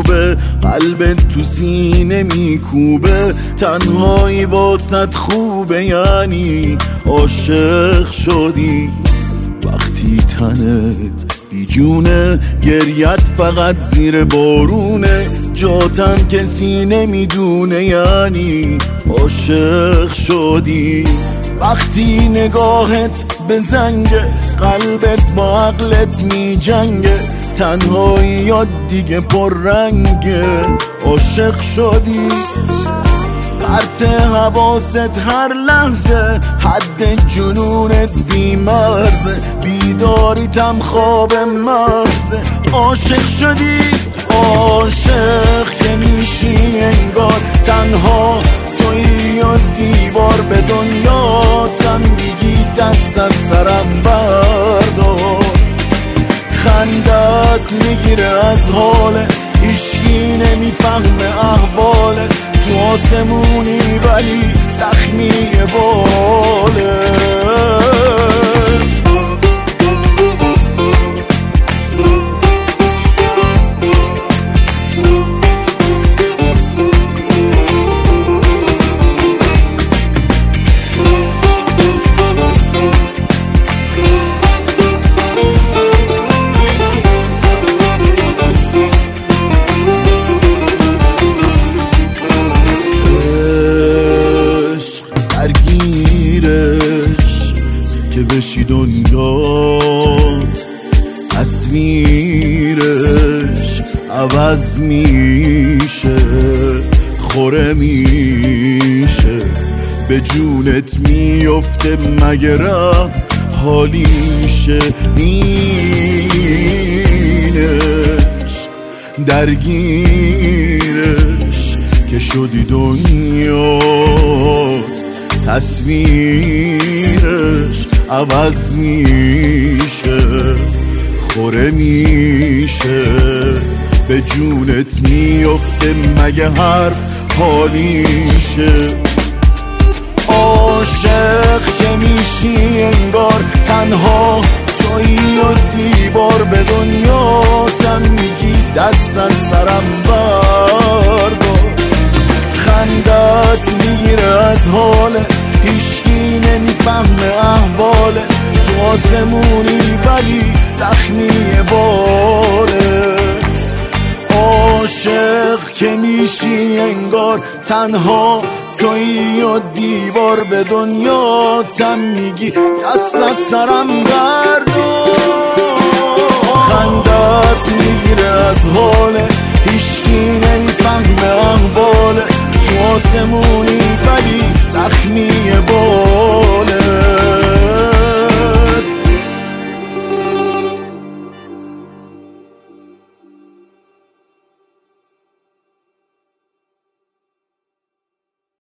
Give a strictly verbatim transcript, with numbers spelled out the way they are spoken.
خوبه، قلبت تو سینه میکوبه، تنهایی واسط خوبه، یعنی عاشق شدی. وقتی تنت بی جونه، گریت فقط زیر بارونه، جاتم کسی نمیدونه، یعنی عاشق شدی. وقتی نگاهت به زنگه، قلبت با عقلت می جنگه، تنهایی یاد دیگه پر رنگه، عاشق شدی. پرت حواست هر لحظه، حد جنونت بی مرزه، بیداریتم خواب مرزه، عاشق شدی. عاشق که میشی انگار تنها تویی و دیوار به دنیا، تم میگی دست از سرم بردار. خندت میگیره از حاله، هیچکی نمیفهمه احواله، تو آسمونی ولی زخمی باله. که بشی دنیات، تصویرش عوض میشه، خوره میشه، به جونت میفته، مگه ره حالیشه. اینش درگیرش که شدی دنیات، تصویرش عوض میشه، خوره میشه، به جونت میفته، مگه حرف حالیشه. عاشق که میشی انگار تنها تویی و دیوار به دنیا، تن میگی دست از سرم بردار. خندت میگیره از حاله، هیچکی نمیفهمه احواله، تو آسمونی ولی زخمی بالت. عاشق که میشی انگار تنها تویی و دیوار به دنیا، تم میگی دست از سرم بردار. خندت میگیره از حاله، هیچکی نمیفهمه احواله، تو آسمونی ولی زخمی باله.